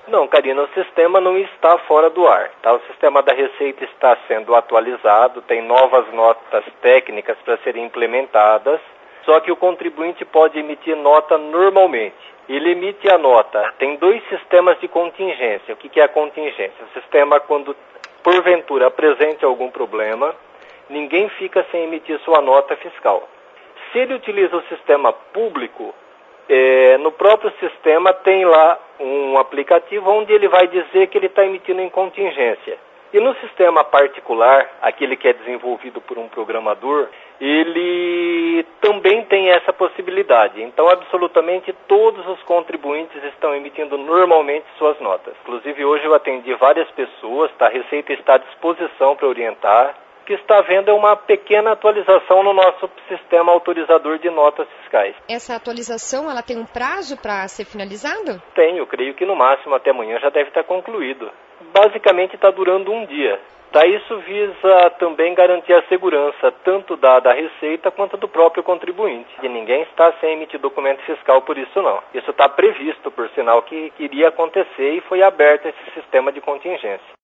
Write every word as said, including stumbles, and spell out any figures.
Não, Karina, o sistema não está fora do ar, tá? O sistema da Receita está sendo atualizado, tem novas notas técnicas para serem implementadas, só que o contribuinte pode emitir nota normalmente. Ele emite a nota. Tem dois sistemas de contingência. O que é a contingência? O sistema, quando porventura apresente algum problema, ninguém fica sem emitir sua nota fiscal. Se ele utiliza o sistema público, é, no próprio sistema tem lá um aplicativo onde ele vai dizer que ele está emitindo em contingência. E no sistema particular, aquele que é desenvolvido por um programador, ele também tem essa possibilidade. Então, absolutamente todos os contribuintes estão emitindo normalmente suas notas. Inclusive, hoje eu atendi várias pessoas, tá? A Receita está à disposição para orientar. O que está havendo é uma pequena atualização no nosso sistema autorizador de notas fiscais. Essa atualização, ela tem um prazo para ser finalizada? Tem, eu creio que no máximo até amanhã já deve estar concluído. Basicamente está durando um dia. Tá, isso visa também garantir a segurança tanto da, da Receita quanto do próprio contribuinte. E ninguém está sem emitir documento fiscal por isso não. Isso está previsto, por sinal, que, que iria acontecer e foi aberto esse sistema de contingência.